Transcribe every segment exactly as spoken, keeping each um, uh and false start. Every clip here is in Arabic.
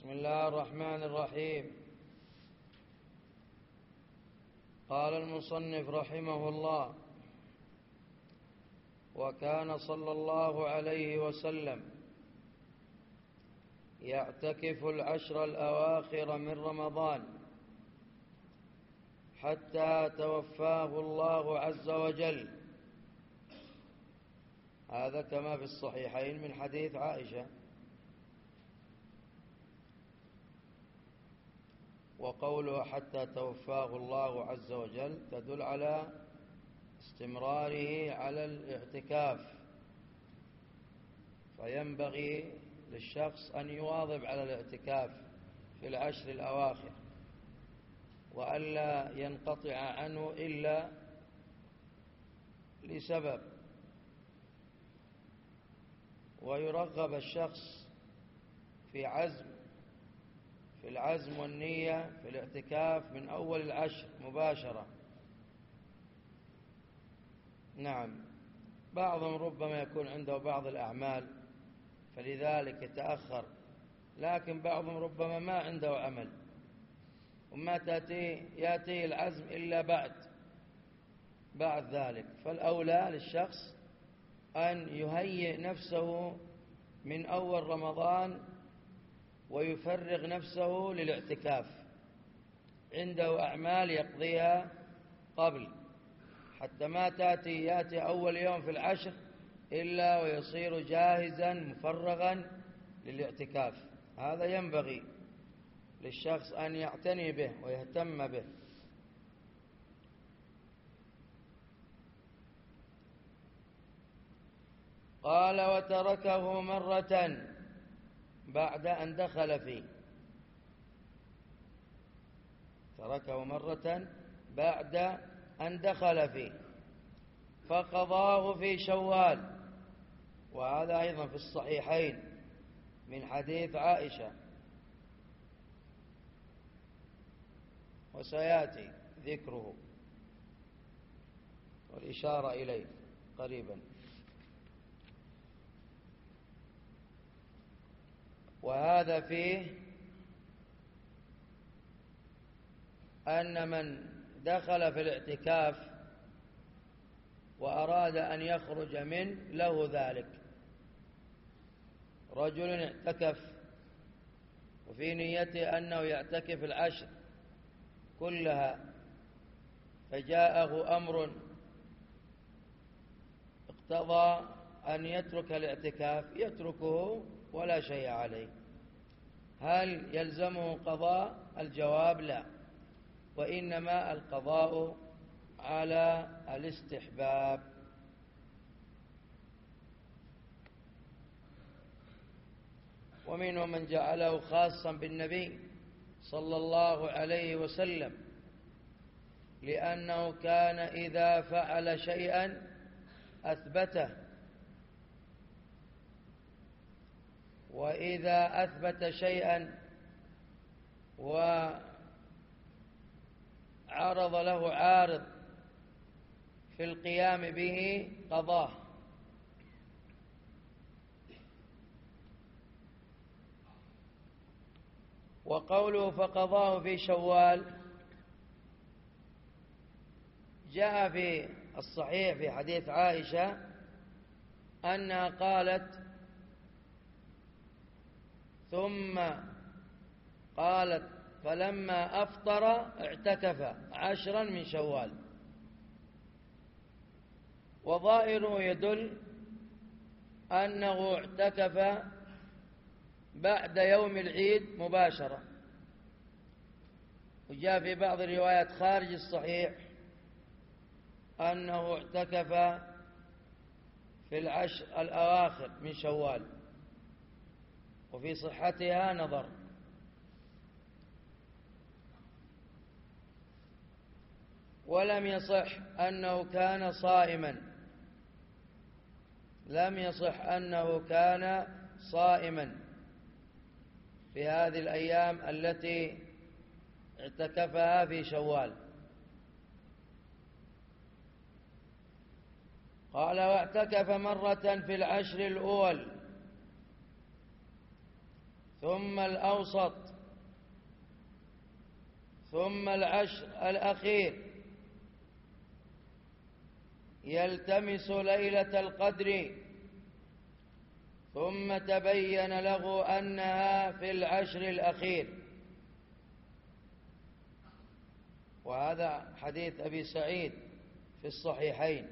بسم الله الرحمن الرحيم. قال المصنف رحمه الله: وكان صلى الله عليه وسلم يعتكف العشر الأواخر من رمضان حتى توفاه الله عز وجل. هذا كما في الصحيحين من حديث عائشة. وقوله حتى توفاه الله عز وجل تدل على استمراره على الاعتكاف، فينبغي للشخص أن يواظب على الاعتكاف في العشر الأواخر وألا ينقطع عنه إلا لسبب، ويرغب الشخص في عزم في العزم والنية في الاعتكاف من أول العشر مباشرة. نعم، بعضهم ربما يكون عنده بعض الأعمال فلذلك يتأخر، لكن بعضهم ربما ما عنده عمل وما تأتي يأتي العزم إلا بعد بعد ذلك، فالأولى للشخص أن يهيئ نفسه من أول رمضان ويفرغ نفسه للاعتكاف، عنده أعمال يقضيها قبل، حتى ما تأتي يأتي أول يوم في العشر إلا ويصير جاهزا مفرغا للاعتكاف. هذا ينبغي للشخص أن يعتني به ويهتم به. قال: وتركه مرة بعد أن دخل فيه تركه مرة بعد أن دخل فيه فقضاه في شوال، وهذا أيضا في الصحيحين من حديث عائشة، وسيأتي ذكره والإشارة إليه قريبا. وهذا فيه أن من دخل في الاعتكاف وأراد أن يخرج منه له ذلك. رجل اعتكف وفي نيته أنه يعتكف العشر كلها، فجاءه أمر اقتضى أن يترك الاعتكاف، يتركه ولا شيء عليه. هل يلزمه قضاء؟ الجواب لا، وإنما القضاء على الاستحباب. ومنهم من جعله خاصا بالنبي صلى الله عليه وسلم، لأنه كان إذا فعل شيئا أثبته، وإذا أثبت شيئا وعرض له عارض في القيام به قضاه. وقوله فقضاه في شوال جاء في الصحيح في حديث عائشة أنها قالت ثم قالت فلما أفطر اعتكف عشرا من شوال، وظاهره يدل أنه اعتكف بعد يوم العيد مباشرة. وجاء في بعض الروايات خارج الصحيح أنه اعتكف في العشر الأواخر من شوال، وفي صحتها نظر. ولم يصح أنه كان صائما لم يصح أنه كان صائما في هذه الأيام التي اعتكفها في شوال. قال: واعتكف مرة في العشر الأول ثم الأوسط ثم العشر الأخير يلتمس ليلة القدر، ثم تبين له أنها في العشر الأخير. وهذا حديث أبي سعيد في الصحيحين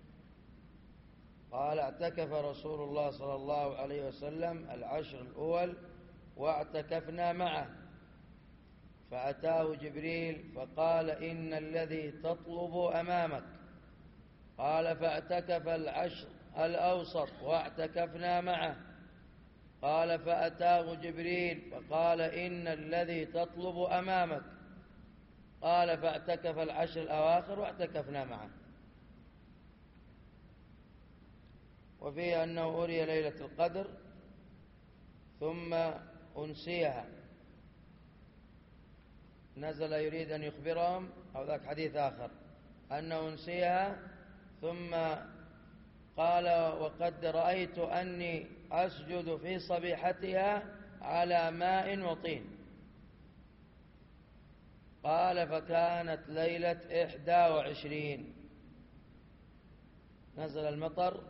قال: اعتكف رسول الله صلى الله عليه وسلم العشر الأول واعتكفنا معه، فأتاه جبريل فقال: إن الذي تطلب أمامك. قال: فاعتكف العشر الأوسط واعتكفنا معه. قال: فأتاه جبريل فقال: إن الذي تطلب أمامك. قال: فاعتكف العشر الأواخر واعتكفنا معه. وفيه أنه أري ليلة القدر ثم أنسيها، نزل يريد أن يخبرهم، أو ذاك حديث آخر أنه أنسيها، ثم قال: وقد رأيت أني أسجد في صبيحتها على ماء وطين. قال: فكانت ليلة إحدى وعشرين، نزل المطر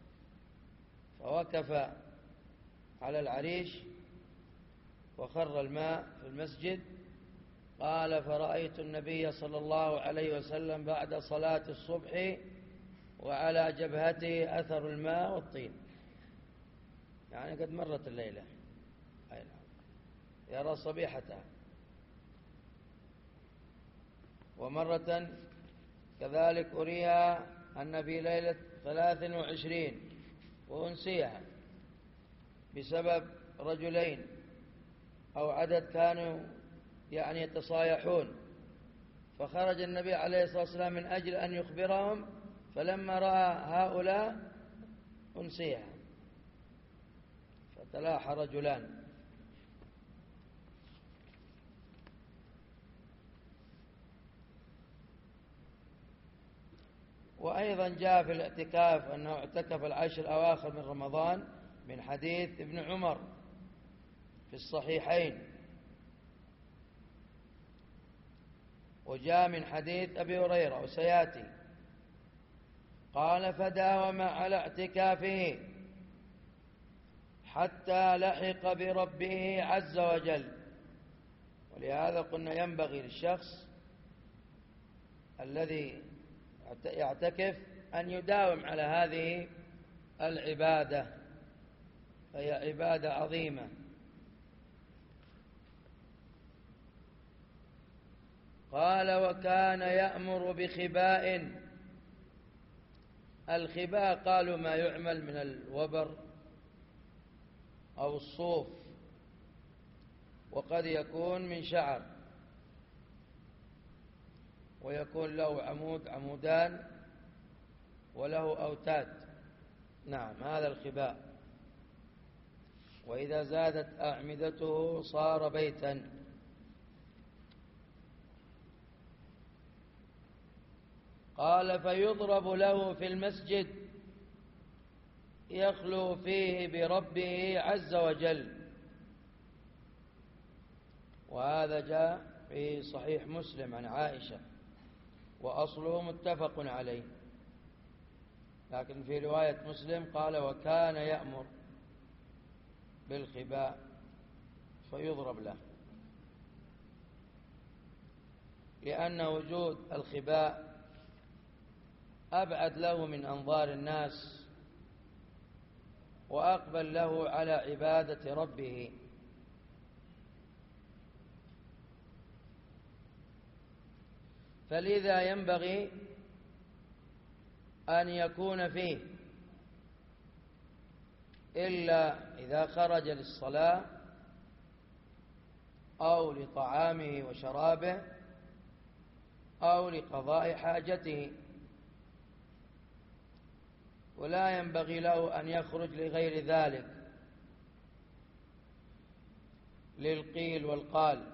فوقف على العريش وخر الماء في المسجد. قال: فرأيت النبي صلى الله عليه وسلم بعد صلاة الصبح وعلى جبهته أثر الماء والطين، يعني قد مرت الليلة، أي نعم، يرى صبيحتها. ومرة كذلك أريها أن في ليلة ثلاث وعشرين وأنسيها بسبب رجلين أو عدد كانوا يعني يتصايحون، فخرج النبي عليه الصلاة والسلام من أجل أن يخبرهم، فلما رأى هؤلاء أنسيها، فتلاحى رجلان. وأيضا جاء في الاعتكاف أنه اعتكف العشر الأواخر من رمضان من حديث ابن عمر في الصحيحين، وجاء من حديث أبي هريرة وسياتي. قال: فداوم على اعتكافه حتى لحق بربه عز وجل. ولهذا قلنا ينبغي للشخص الذي يعتكف أن يداوم على هذه العبادة، فهي عبادة عظيمة. قال: وكان يأمر بخباء. الخباء قالوا ما يعمل من الوبر أو الصوف، وقد يكون من شعر، ويكون له عمود عمودان وله أوتاد. نعم، هذا الخباء. وإذا زادت أعمدته صار بيتا. قال: فيضرب له في المسجد يخلو فيه بربه عز وجل. وهذا جاء في صحيح مسلم عن عائشة، وأصله متفق عليه، لكن في رواية مسلم قال: وكان يأمر بالخباء فيضرب له، لأن وجود الخباء أبعد له من أنظار الناس وأقبل له على عبادة ربه. فلذا ينبغي أن يكون فيه إلا إذا خرج للصلاة أو لطعامه وشرابه أو لقضاء حاجته، ولا ينبغي له أن يخرج لغير ذلك، للقيل والقال.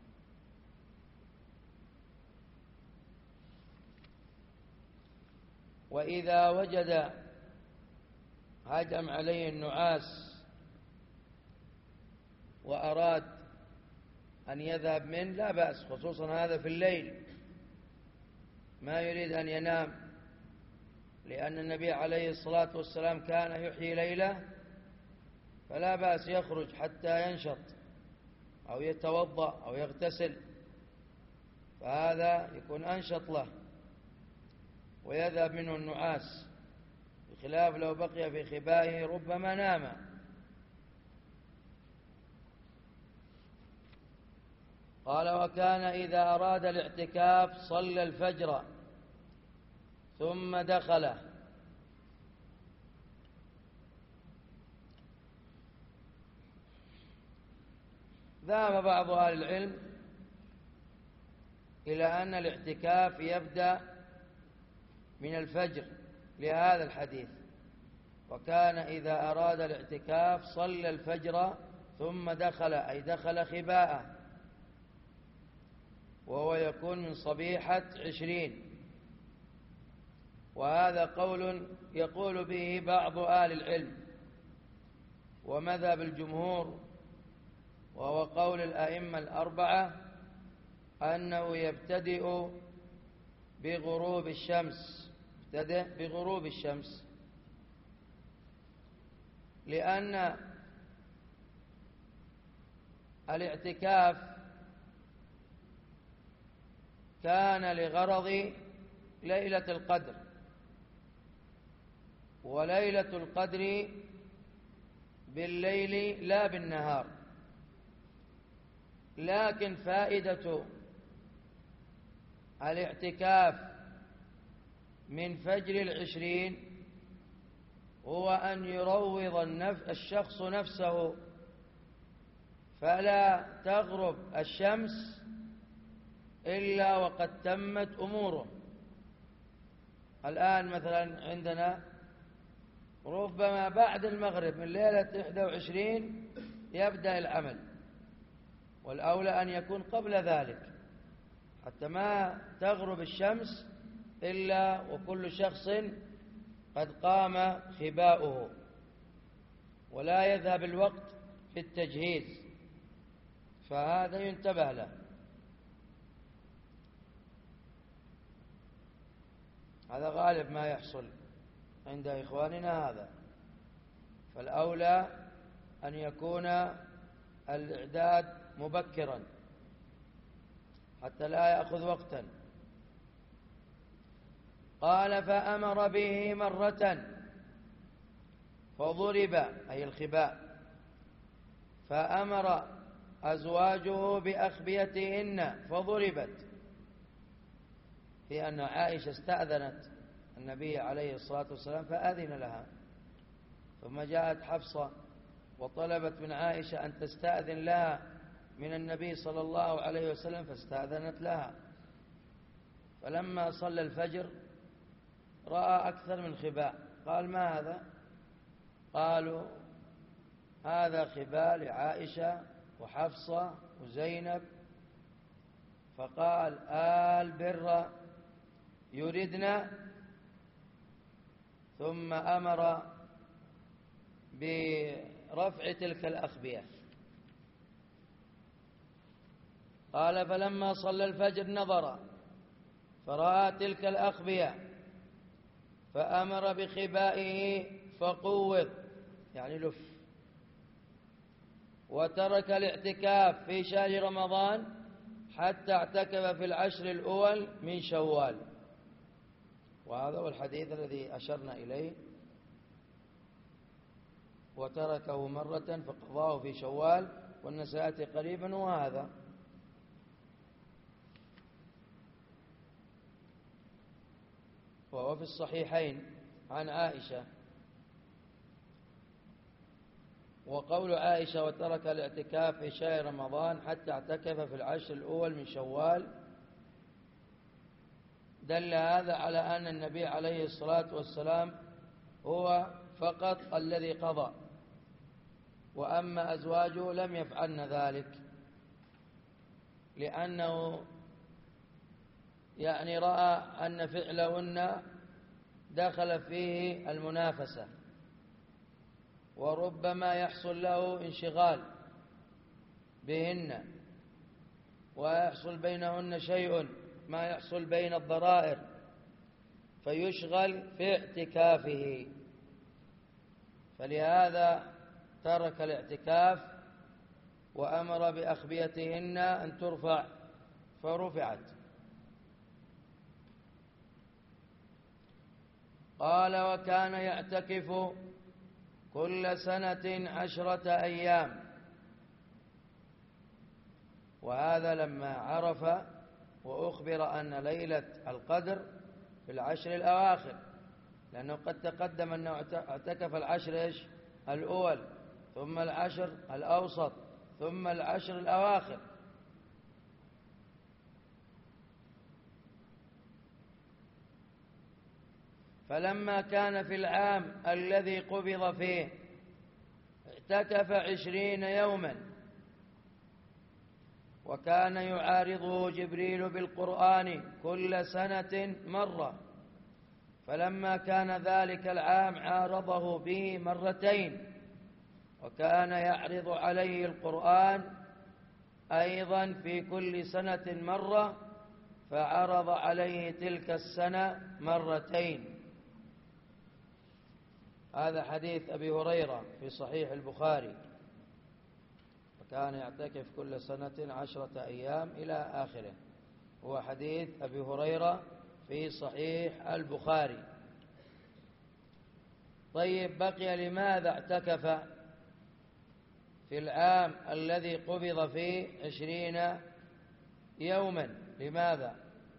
وإذا وجد هجم عليه النعاس وأراد أن يذهب منه لا بأس، خصوصا هذا في الليل ما يريد أن ينام، لأن النبي عليه الصلاة والسلام كان يحيي ليله، فلا بأس يخرج حتى ينشط أو يتوضأ أو يغتسل، فهذا يكون أنشط له ويذهب منه النعاس، بخلاف لو بقي في خبائه ربما نام. قال: وكان إذا أراد الاعتكاف صلى الفجر ثم دخله. ذهب بعض أهل العلم إلى أن الاعتكاف يبدأ من الفجر لهذا الحديث: وكان إذا أراد الاعتكاف صلى الفجر ثم دخل، أي دخل خباءه، وهو يكون من صبيحة عشرين. وهذا قول يقول به بعض أهل العلم، ومذهب الجمهور وهو قول الأئمة الأربعة أنه يبتدئ بغروب الشمس، يبتدئ بغروب الشمس، لأن الاعتكاف كان لغرض ليلة القدر، وليلة القدر بالليل لا بالنهار، لكن فائدة الاعتكاف من فجر العشرين هو أن يروض الشخص نفسه فلا تغرب الشمس إلا وقد تمت أموره. الآن مثلا عندنا ربما بعد المغرب من ليلة إحدى وعشرين يبدأ العمل، والأولى أن يكون قبل ذلك حتى ما تغرب الشمس إلا وكل شخص قد قام خباؤه، ولا يذهب الوقت في التجهيز، فهذا ينتبه له. هذا غالب ما يحصل عند إخواننا هذا، فالأولى أن يكون الإعداد مبكرا حتى لا يأخذ وقتا. قال: فأمر به مرة فضرب، أي الخباء، فأمر أزواجه بأخبيتهن فضربت، في أن عائشة استأذنت النبي عليه الصلاة والسلام فأذن لها، ثم جاءت حفصة وطلبت من عائشة أن تستأذن لها من النبي صلى الله عليه وسلم فاستأذنت لها، فلما صلى الفجر رأى أكثر من خباء، قال: ما هذا؟ قالوا: هذا خباء لعائشة وحفصة وزينب. فقال: آل بر يردنا، ثم أمر برفع تلك الأخبية. قال: فلما صلى الفجر نظر فرأى تلك الأخبية فأمر بخبائه فقوض، يعني لف، وترك الاعتكاف في شهر رمضان حتى اعتكف في العشر الأول من شوال. وهذا هو الحديث الذي أشرنا إليه: وتركه مرة فقضاه في شوال، وأن سيأتي قريبا. وهذا وهو في الصحيحين عن عائشة. وقول عائشة: وترك الاعتكاف في شهر رمضان حتى اعتكف في العشر الأول من شوال، دل هذا على أن النبي عليه الصلاة والسلام هو فقط الذي قضى، وأما أزواجه لم يفعلن ذلك، لأنه يعني رأى أن فعلهن دخل فيه المنافسة، وربما يحصل له انشغال بهن ويحصل بينهن شيء ما يحصل بين الضرائر فيشغل في اعتكافه، فلهذا ترك الاعتكاف وأمر بأخبيتهن أن ترفع فرفعت. قال: وكان يعتكف كل سنة عشرة أيام. وهذا لما عرف وأخبر أن ليلة القدر في العشر الأواخر، لأنه قد تقدم أنه اعتكف العشر إيش؟ الأول، ثم العشر الأوسط، ثم العشر الأواخر. فلما كان في العام الذي قبض فيه اعتكف عشرين يوما، وكان يعارضه جبريل بالقرآن كل سنة مرة، فلما كان ذلك العام عارضه به مرتين، وكان يعرض عليه القرآن أيضا في كل سنة مرة، فعرض عليه تلك السنة مرتين. هذا حديث أبي هريرة في صحيح البخاري، وكان يعتكف كل سنة عشرة أيام إلى آخره. هو حديث أبي هريرة في صحيح البخاري. طيب، بقي لماذا اعتكف في العام الذي قبض فيه عشرين يوما؟ لماذا؟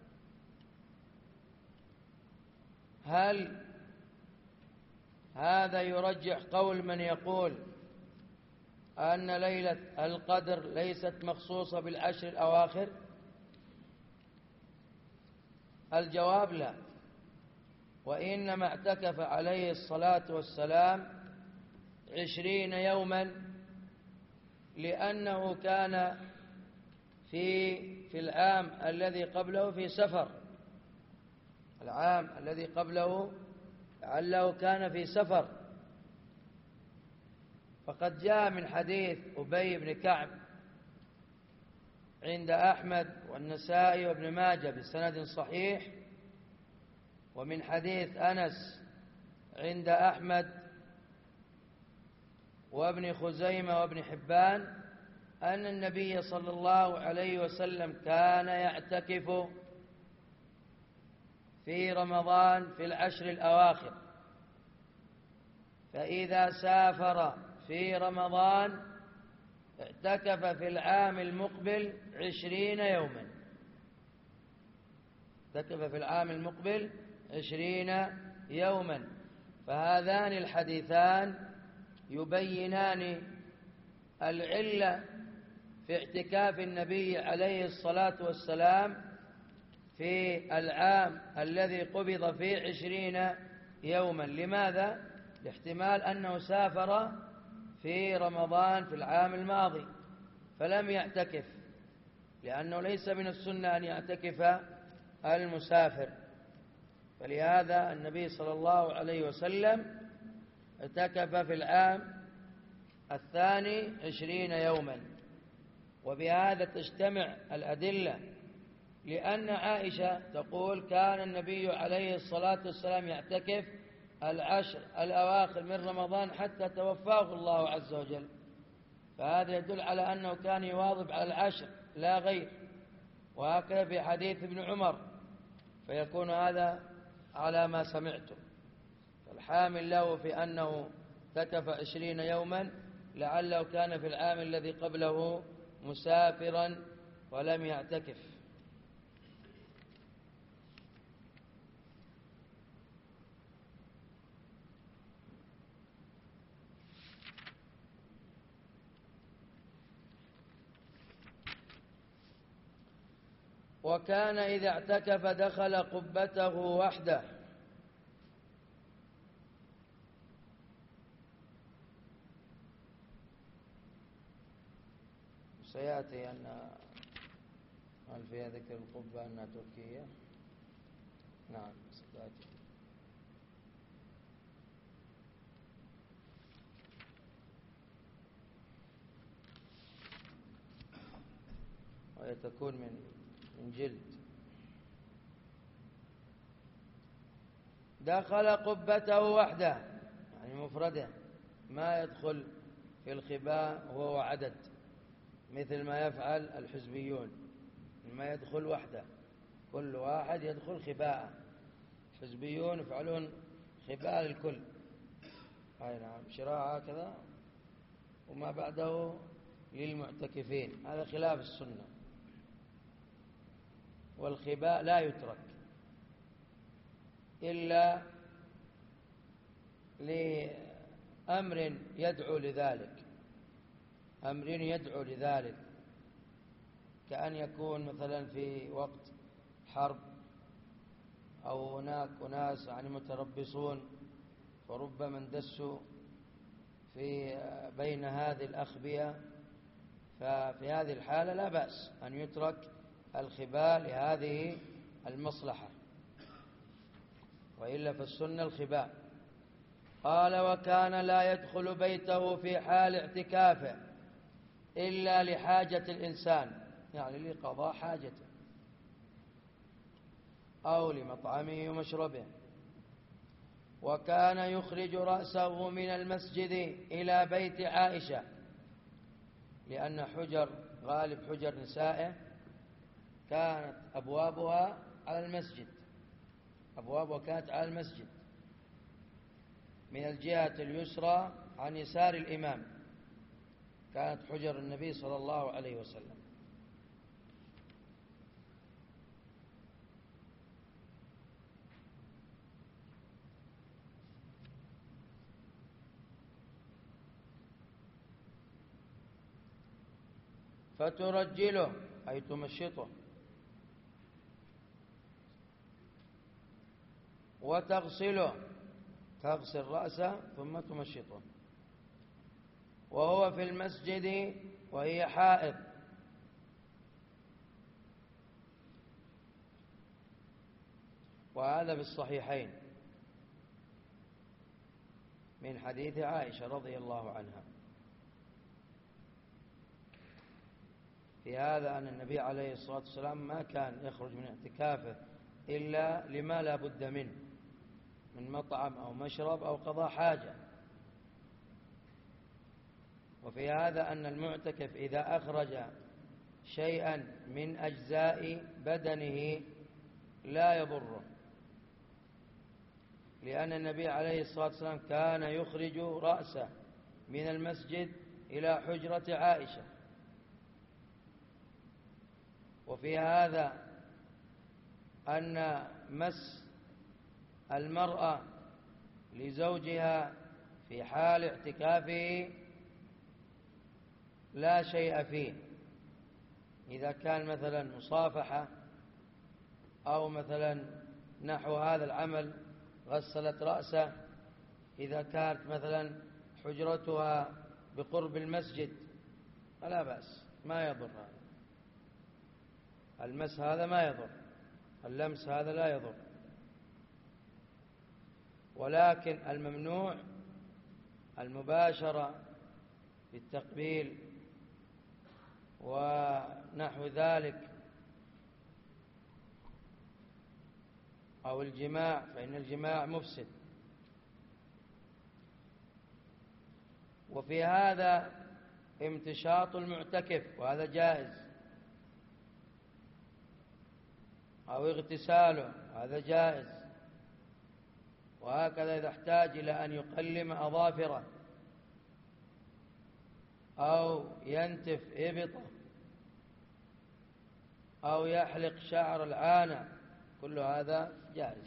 هل هذا يرجح قول من يقول أن ليلة القدر ليست مخصوصة بالعشر الأواخر؟ الجواب لا، وإنما اعتكف عليه الصلاة والسلام عشرين يوما لأنه كان في في العام الذي قبله في سفر. العام الذي قبله لعله كان في سفر، فقد جاء من حديث أبي بن كعب عند أحمد والنسائي وابن ماجه بسند صحيح، ومن حديث أنس عند أحمد وابن خزيمة وابن حبان أن النبي صلى الله عليه وسلم كان يعتكف في رمضان في العشر الأواخر، فإذا سافر في رمضان اعتكف في العام المقبل عشرين يوما. اعتكف في العام المقبل عشرين يوما. فهذان الحديثان يبينان العلة في اعتكاف النبي عليه الصلاة والسلام في العام الذي قبض فيه عشرين يوما. لماذا؟ لاحتمال أنه سافر في رمضان في العام الماضي فلم يعتكف، لأنه ليس من السنة أن يعتكف المسافر. فلهذا النبي صلى الله عليه وسلم اعتكف في العام الثاني عشرين يوما. وبهذا تجتمع الأدلة، لأن عائشة تقول كان النبي عليه الصلاة والسلام يعتكف العشر الأواخر من رمضان حتى توفاه الله عز وجل، فهذا يدل على أنه كان يواظب على العشر لا غير. وهكذا في حديث ابن عمر، فيكون هذا على ما سمعتم. فالحامل له في أنه اعتكف عشرين يوما لعله كان في العام الذي قبله مسافرا ولم يعتكف. وكان إذا اعتكف دخل قبته وحده. سيأتي أن هل فيها ذكر القبة أنها تركية؟ نعم سيأتي. وهي تكون من من جلد. دخل قبته وحده يعني مفرده، ما يدخل في الخباء هو وعدد مثل ما يفعل الحزبيون، ما يدخل وحده، كل واحد يدخل خباء. الحزبيون يفعلون خباء للكل، أي نعم، شراء هكذا وما بعده للمعتكفين، هذا خلاف السنة. والخباء لا يترك إلا لأمر يدعو لذلك، أمر يدعو لذلك، كأن يكون مثلا في وقت حرب أو هناك أناس يعني متربصون فربما اندسوا في بين هذه الأخبية، ففي هذه الحالة لا بأس أن يترك الخباء لهذه المصلحة، وإلا فالسنة الخباء. قال: وكان لا يدخل بيته في حال اعتكافه إلا لحاجة الإنسان، يعني لقضاء حاجته أو لمطعمه ومشربه. وكان يخرج رأسه من المسجد إلى بيت عائشة، لأن حجر غالب حجر نسائه كانت أبوابها على المسجد، أبوابها كانت على المسجد من الجهة اليسرى عن يسار الإمام، كانت حجر النبي صلى الله عليه وسلم. فترجله أي تمشطه، وتغسله، تغسل رأسه ثم تمشطه، وهو في المسجد وهي حائض. وهذا في الصحيحين من حديث عائشة رضي الله عنها في هذا أن النبي عليه الصلاة والسلام ما كان يخرج من اعتكافه إلا لما لا بد منه من مطعم أو مشرب أو قضاء حاجة. وفي هذا أن المعتكف إذا أخرج شيئا من أجزاء بدنه لا يضره، لأن النبي عليه الصلاة والسلام كان يخرج رأسه من المسجد إلى حجرة عائشة. وفي هذا أن مس المرأة لزوجها في حال اعتكافه لا شيء فيه، إذا كان مثلا مصافحة أو مثلا نحو هذا العمل، غسلت رأسه، إذا كانت مثلا حجرتها بقرب المسجد فلا بأس، ما يضر هذا المس، هذا ما يضر، اللمس هذا لا يضر. ولكن الممنوع المباشرة بالتقبيل ونحو ذلك أو الجماع، فإن الجماع مفسد. وفي هذا امتشاط المعتكف، وهذا جائز، أو اغتساله، هذا جائز. وهكذا إذا احتاج إلى أن يقلم أظافره أو ينتف إبطه أو يحلق شعر العانة، كل هذا جائز.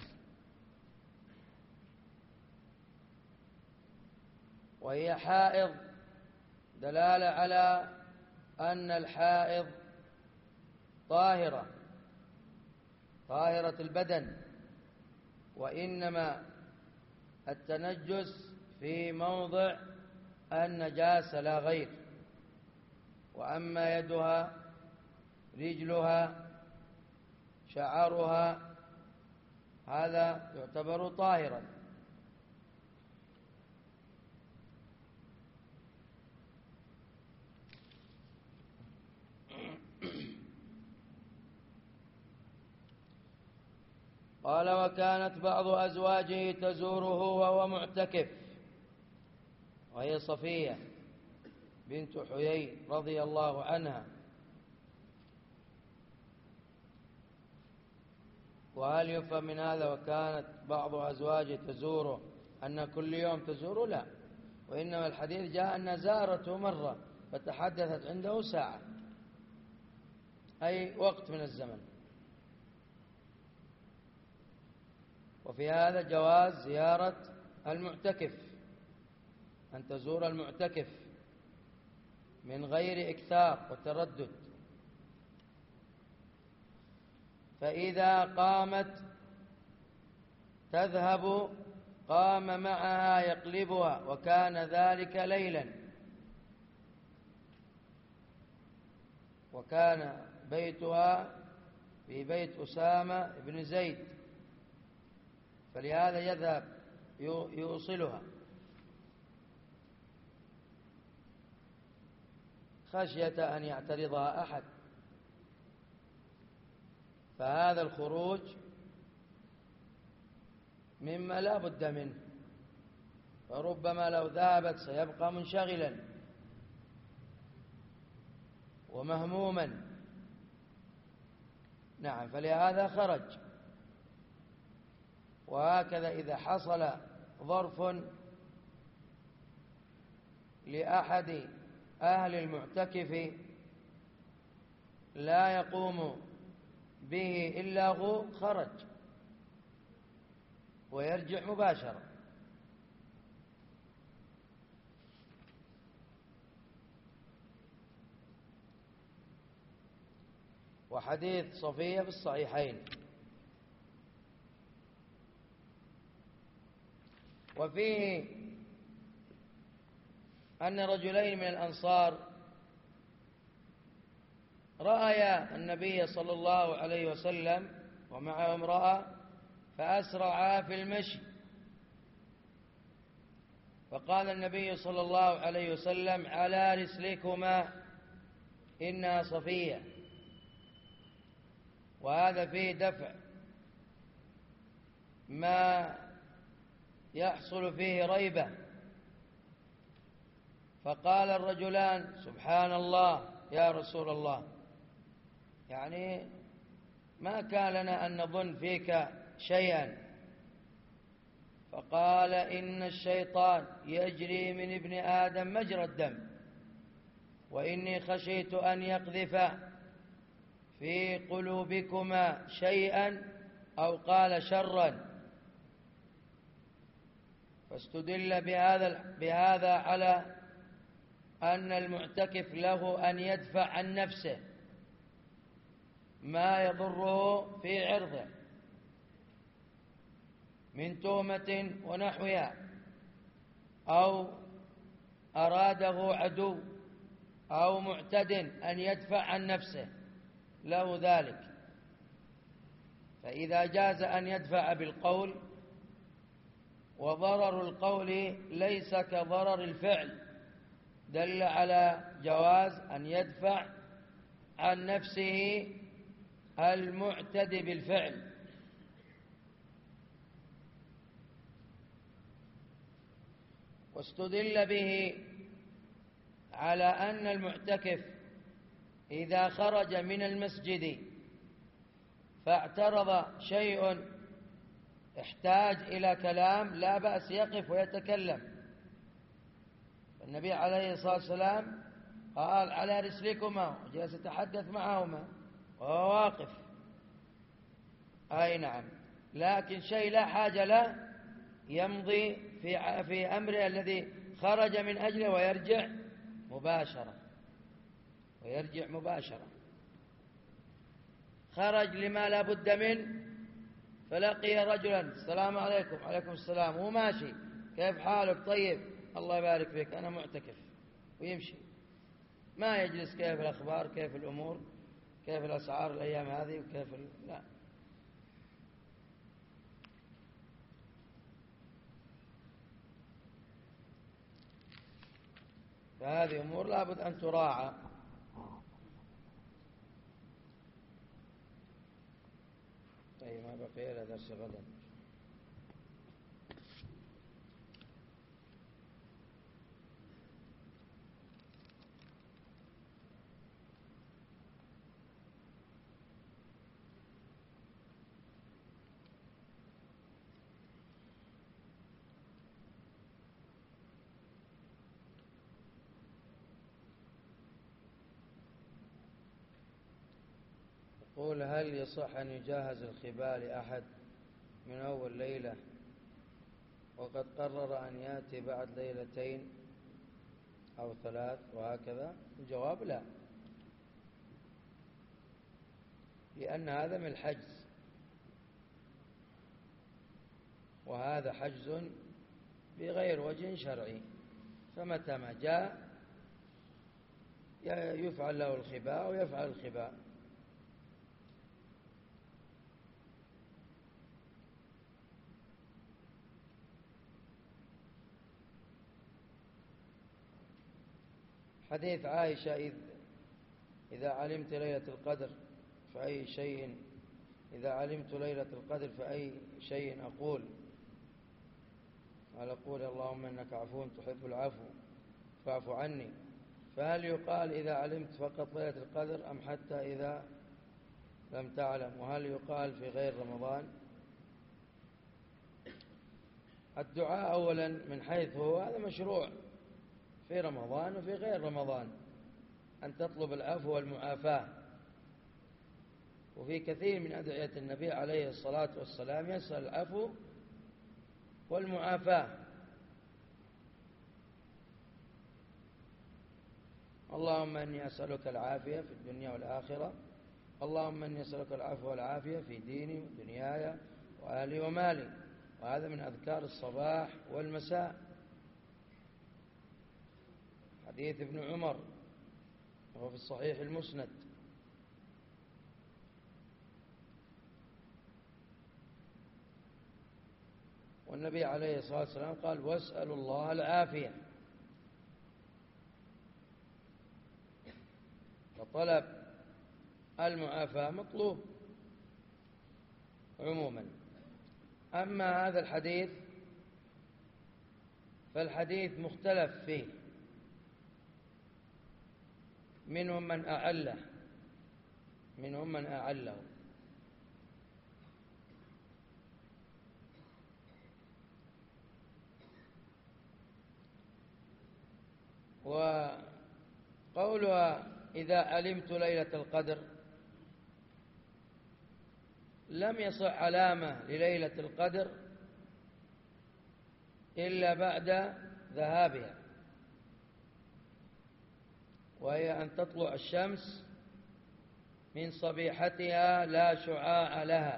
وهي حائض دلالة على أن الحائض طاهرة طاهرة البدن، وإنما التنجس في موضع النجاسة لا غير. وأما يدها، رجلها، شعرها، هذا يعتبر طاهرا. قال وكانت بعض أزواجه تزوره وهو معتكف، وهي صفية بنت حيي رضي الله عنها. وهل يفهم من هذا وكانت بعض أزواجه تزوره أن كل يوم تزوره؟ لا، وإنما الحديث جاء أن زارته مرة فتحدثت عنده ساعة، أي وقت من الزمن. وفي هذا جواز زيارة المعتكف، أن تزور المعتكف من غير إكثار وتردد. فإذا قامت تذهب قام معها يقلبها، وكان ذلك ليلا، وكان بيتها في بيت أسامة بن زيد، فلهذا يذهب يوصلها خشية أن يعترضها أحد. فهذا الخروج مما لا بد منه، فربما لو ذهبت سيبقى منشغلا ومهموما. نعم، فلهذا خرج. وهكذا إذا حصل ظرف لأحد أهل المعتكف لا يقوم به إلا هو، خرج ويرجع مباشرة. وحديث صفية في الصحيحين. وفيه أن رجلين من الأنصار رأيا النبي صلى الله عليه وسلم ومعه امرأة فأسرعا في المشي، فقال النبي صلى الله عليه وسلم على رسلكما إنها صفية. وهذا فيه دفع ما يحصل فيه ريبة. فقال الرجلان سبحان الله يا رسول الله، يعني ما كان لنا أن نظن فيك شيئا. فقال إن الشيطان يجري من ابن آدم مجرى الدم، وإني خشيت أن يقذف في قلوبكما شيئا أو قال شرا. فاستدل بهذا, بهذا على أن المعتكف له أن يدفع عن نفسه ما يضره في عرضه من تهمة ونحوها، أو أراده عدو أو معتد أن يدفع عن نفسه له ذلك. فإذا جاز أن يدفع بالقول، وضرر القول ليس كضرر الفعل، دل على جواز أن يدفع عن نفسه المعتدي بالفعل. واستدل به على أن المعتكف إذا خرج من المسجد فاعترض شيء احتاج إلى كلام لا بأس يقف ويتكلم. النبي عليه الصلاة والسلام قال على رسلكما، وجلس يتحدث معهما وهو واقف. أي نعم، لكن شيء لا حاجة له يمضي في في أمره الذي خرج من أجله ويرجع مباشرة ويرجع مباشرة. خرج لما لا بد منه، فلقي رجلا السلام عليكم، عليكم السلام، هو ماشي، كيف حالك؟ طيب، الله يبارك فيك، أنا معتكف، ويمشي، ما يجلس كيف الأخبار، كيف الأمور، كيف الأسعار الأيام هذه، وكيف ال... لا. فهذه أمور لابد أن تراعى. أي ما بقي إلى درس غدا. يقول: هل يصح أن يجهز الخباء لأحد من أول ليلة وقد قرر أن يأتي بعد ليلتين أو ثلاث وهكذا؟ الجواب: لا، لأن هذا من الحجز، وهذا حجز بغير وجه شرعي، فمتى ما جاء يفعل له الخباء ويفعل الخباء. حديث عائشة: إذ إذا علمت ليلة القدر فأي شيء إذا علمت ليلة القدر فأي شيء أقول؟ قال: أقول اللهم إنك عفو تحب العفو فاعف عني. فهل يقال إذا علمت فقط ليلة القدر أم حتى إذا لم تعلم؟ وهل يقال في غير رمضان؟ الدعاء أولا من حيث هو هذا مشروع في رمضان وفي غير رمضان، أن تطلب العفو والمعافاة. وفي كثير من أدعية النبي عليه الصلاة والسلام يسأل العفو والمعافاة. اللهم إني أسألك العافية في الدنيا والآخرة، اللهم إني أسألك العفو والعافية في ديني ودنياي وأهلي ومالي. وهذا من أذكار الصباح والمساء. حديث ابن عمر وهو في الصحيح المسند. والنبي عليه الصلاة والسلام قال: واسألوا الله العافية. فطلب المعافاة مطلوب عموما. أما هذا الحديث فالحديث مختلف فيه، منهم من أعله منهم من أعله وقولها إذا علمت ليلة القدر لم يصح علامة لليلة القدر إلا بعد ذهابها، وهي أن تطلع الشمس من صبيحتها لا شعاع لها،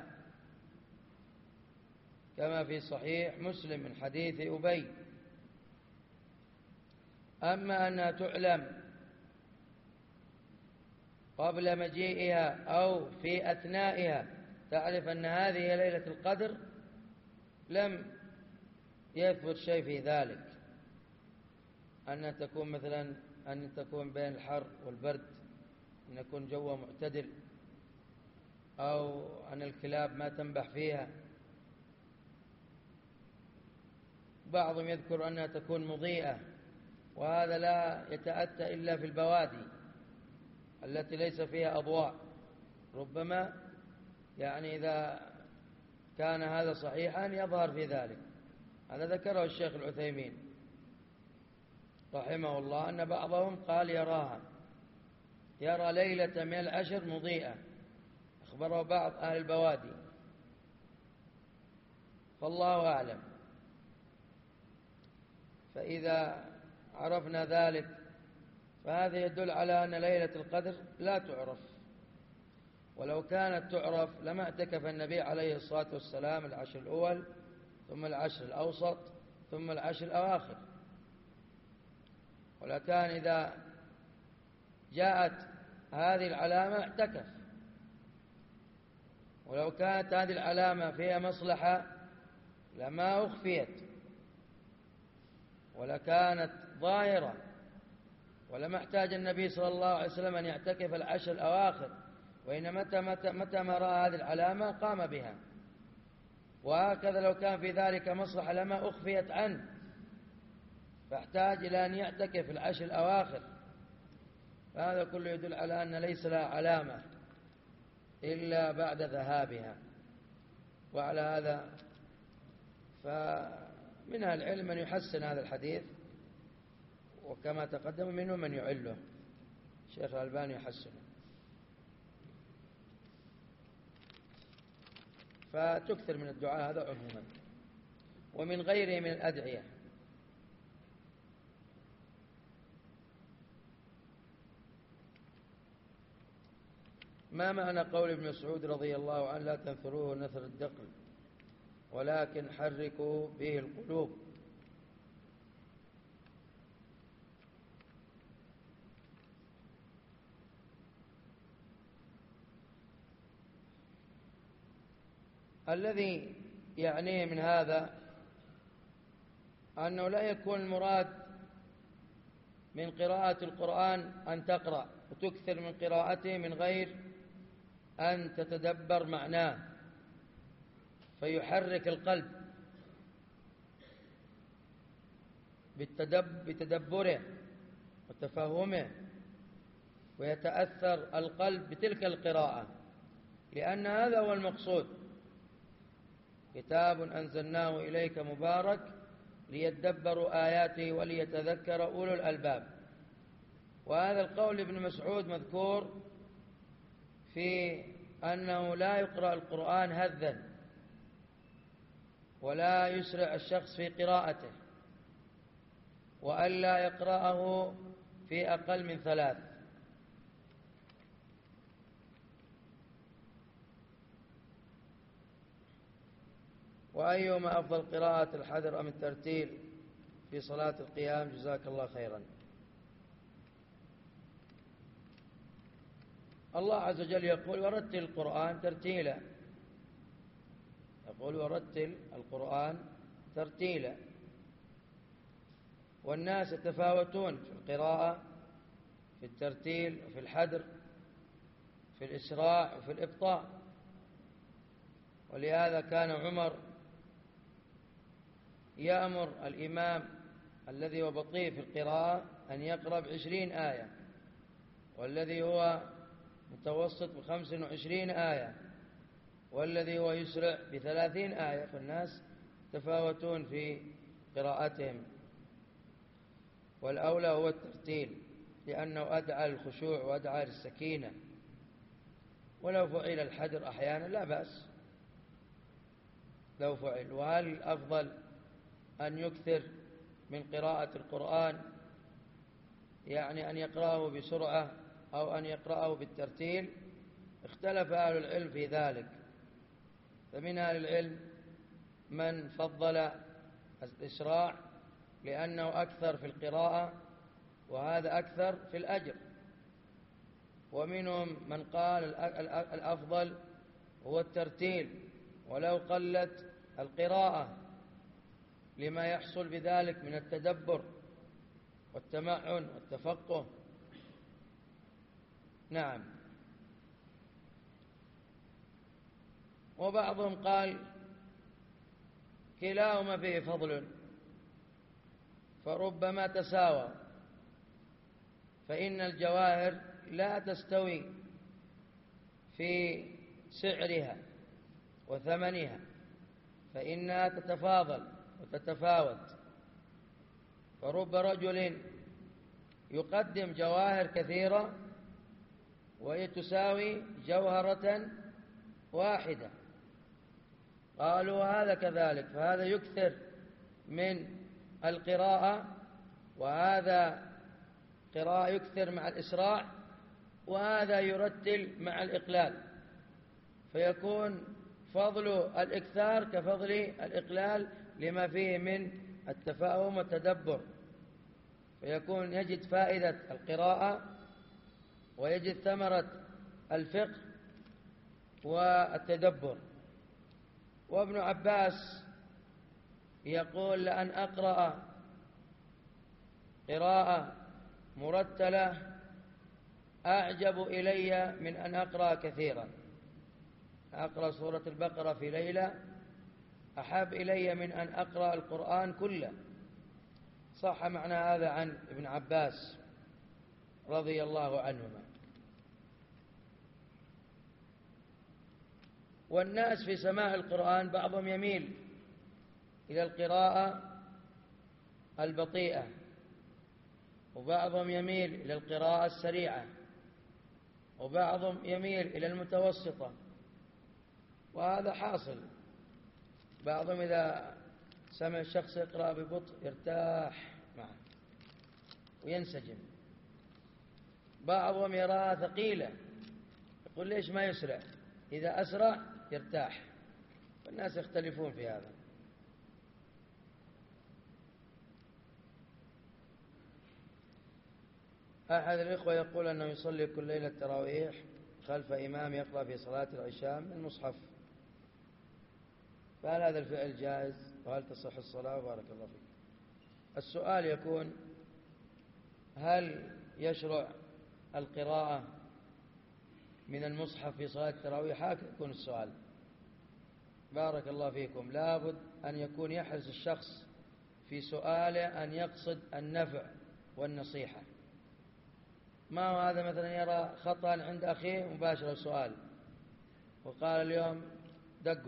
كما في صحيح مسلم من حديث أبي. أما أنها تعلم قبل مجيئها أو في أثنائها تعرف أن هذه هي ليلة القدر، لم يثبت شيء في ذلك. أن تكون مثلا أن تكون بين الحر والبرد، أن يكون جوه معتدل، أو أن الكلاب ما تنبح فيها. بعضهم يذكر أنها تكون مضيئة، وهذا لا يتأتى إلا في البوادي التي ليس فيها أضواء. ربما يعني إذا كان هذا صحيحا يظهر في ذلك. هذا ذكره الشيخ العثيمين رحمه الله، أن بعضهم قال يراها يرى ليلة من العشر مضيئة، أخبره بعض أهل البوادي، فالله أعلم. فإذا عرفنا ذلك فهذا يدل على أن ليلة القدر لا تعرف، ولو كانت تعرف لما اعتكف النبي عليه الصلاة والسلام العشر الأول ثم العشر الأوسط ثم العشر الأواخر. ولكن إذا جاءت هذه العلامة اعتكف، ولو كانت هذه العلامة فيها مصلحة لما أخفيت ولكانت ظاهرة، ولما احتاج النبي صلى الله عليه وسلم أن يعتكف العشر الأواخر وإن متى, متى, متى ما رأى هذه العلامة قام بها. وهكذا لو كان في ذلك مصلحة لما أخفيت عنه فاحتاج إلى أن يعتكف العشر الأواخر، هذا كله يدل على أن ليس لها علامة إلا بعد ذهابها. وعلى هذا فمن أهل العلم من يحسن هذا الحديث، وكما تقدم منه من يعله، الشيخ الألباني يحسنه. فتكثر من الدعاء هذا عموما، ومن غيره من الأدعية. ما معنى قول ابن مسعود رضي الله عنه لا تنثروه نثر الدقل ولكن حركوا به القلوب؟ الذي يعنيه من هذا أنه لا يكون المراد من قراءة القرآن أن تقرأ وتكثر من قراءته من غير أن تتدبر معناه فيحرك القلب بتدبره وتفهمه، ويتأثر القلب بتلك القراءة، لأن هذا هو المقصود. كتاب أنزلناه إليك مبارك ليدبروا آياته وليتذكر أولو الألباب. وهذا القول ابن مسعود مذكور في أنه لا يقرأ القرآن هذا ولا يسرع الشخص في قراءته، وألا يقرأه في أقل من ثلاث. وأيهما أفضل قراءة الحذر أم الترتيل في صلاة القيام؟ جزاك الله خيرا. الله عز وجل يقول ورتل القرآن ترتيلا، يقول ورتل القرآن ترتيلا. والناس يتفاوتون في القراءة، في الترتيل وفي الحذر، في الإسراع وفي الإبطاء. ولهذا كان عمر يأمر الإمام الذي هو بطيء في القراءة أن يقرأ بعشرين آية، والذي هو متوسط بخمس وعشرين آية، والذي هو يسرع بثلاثين آية. فالناس تفاوتون في قراءتهم، والأولى هو الترتيل لأنه أدعى للخشوع وأدعى للسكينة. ولو فعل الحذر أحيانا لا بأس لو فعل. وهل الأفضل أن يكثر من قراءة القرآن، يعني أن يقرأه بسرعة أو أن يقرأه بالترتيل؟ اختلف أهل العلم في ذلك. فمن أهل العلم من فضل الإسراع لأنه أكثر في القراءة وهذا أكثر في الأجر، ومنهم من قال الأفضل هو الترتيل ولو قلت القراءة لما يحصل بذلك من التدبر والتمعن والتفقه. نعم. وبعضهم قال كلاهما فيه فضل، فربما تساوى، فإن الجواهر لا تستوي في سعرها وثمنها، فإنها تتفاضل وتتفاوت. فرب رجل يقدم جواهر كثيرة وهي تساوي جوهرة واحدة. قالوا هذا كذلك، فهذا يكثر من القراءة وهذا قراءة يكثر مع الإسراع، وهذا يرتل مع الإقلال، فيكون فضل الإكثار كفضل الإقلال لما فيه من التفاهم والتدبر، فيكون يجد فائدة القراءة ويجد ثمرة الفقه والتدبر. وابن عباس يقول لأن أقرأ قراءة مرتلة أعجب إلي من أن أقرأ كثيرا. أقرأ سورة البقرة في ليلة أحب إلي من أن أقرأ القرآن كله. صح معنى هذا عن ابن عباس رضي الله عنهما. والناس في سماع القرآن بعضهم يميل إلى القراءة البطيئة، وبعضهم يميل إلى القراءة السريعة، وبعضهم يميل إلى المتوسطة، وهذا حاصل. بعضهم إذا سمع الشخص يقرأ ببطء يرتاح معه وينسجم، بعضهم يراها ثقيلة يقول ليش ما يسرع، إذا أسرع يرتاح. والناس يختلفون في هذا. أحد الإخوة يقول أنه يصلي كل ليلة تراويح خلف إمام يقرأ في صلاة العشاء من المصحف، فهل هذا الفعل جائز وهل تصح الصلاة؟ بارك الله فيك. السؤال يكون هل يشرع القراءة من المصحف في صلاة التراويح؟ هكذا يكون السؤال. بارك الله فيكم. لابد أن يكون يحرص الشخص في سؤاله أن يقصد النفع والنصيحة. ما هو هذا مثلا يرى خطأ عند أخيه مباشرة سؤال وقال اليوم دقه،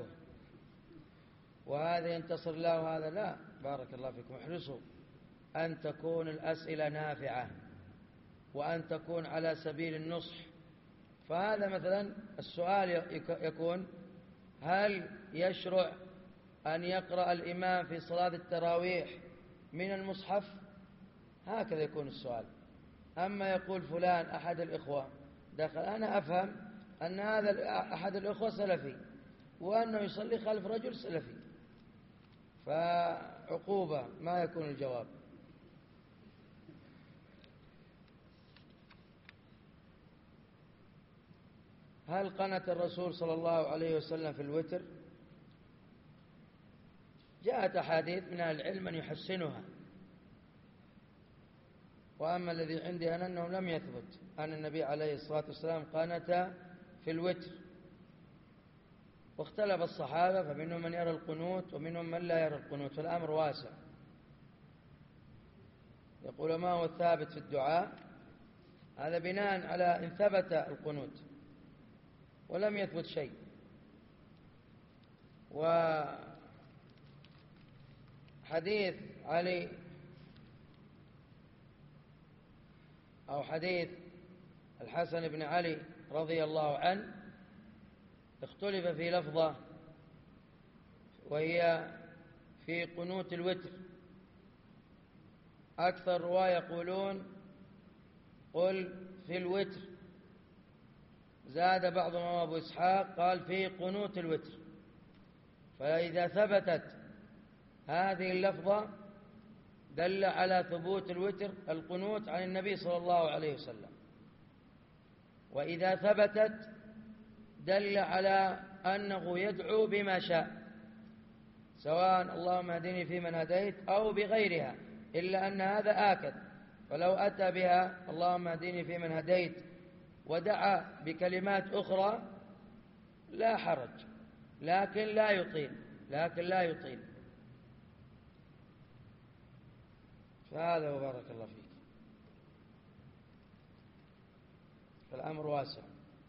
وهذا ينتصر له وهذا لا. بارك الله فيكم. احرصوا أن تكون الأسئلة نافعة وأن تكون على سبيل النصح. فهذا مثلا السؤال يكون هل يشرع أن يقرأ الإمام في صلاة التراويح من المصحف؟ هكذا يكون السؤال. أما يقول فلان أحد الإخوة دخل، أنا أفهم أن هذا أحد الإخوة سلفي وأنه يصلي خلف رجل سلفي، فعقوبة ما يكون الجواب. هل قنت الرسول صلى الله عليه وسلم في الوتر؟ جاءت أحاديث من أهل العلم من يحسنها، وأما الذي عندي أنا أنه لم يثبت أن النبي عليه الصلاة والسلام قنت في الوتر. واختلف الصحابة فمنهم من يرى القنوت ومنهم من لا يرى القنوت، فالأمر واسع. يقول ما هو الثابت في الدعاء؟ هذا بناء على إن ثبت القنوت، ولم يثبت شيء. وحديث علي أو حديث الحسن بن علي رضي الله عنه اختلف في لفظة، وهي في قنوت الوتر. أكثر رواة يقولون قل في الوتر، زاد بعضهم أبو إسحاق قال في قنوت الوتر. فإذا ثبتت هذه اللفظة دل على ثبوت الوتر القنوت عن النبي صلى الله عليه وسلم، وإذا ثبتت دل على أنه يدعو بما شاء، سواء اللهم اهدني فيمن هديت أو بغيرها، إلا أن هذا آكد. فلو أتى بها اللهم اهدني فيمن هديت ودعا بكلمات أخرى لا حرج، لكن لا يطيل لكن لا يطيل فهذا وبارك الله فيك. فالأمر واسع.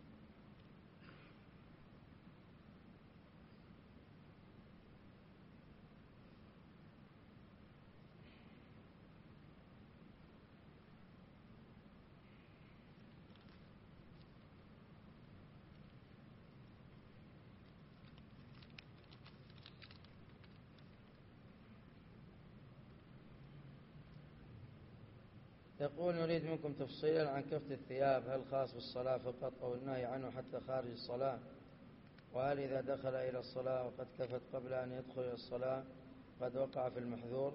يقول نريد منكم تفصيلا عن كفت الثياب، هل خاص بالصلاة فقط أو النهي عنه حتى خارج الصلاة؟ وهل إذا دخل إلى الصلاة وقد كفت قبل أن يدخل إلى الصلاة قد وقع في المحذور؟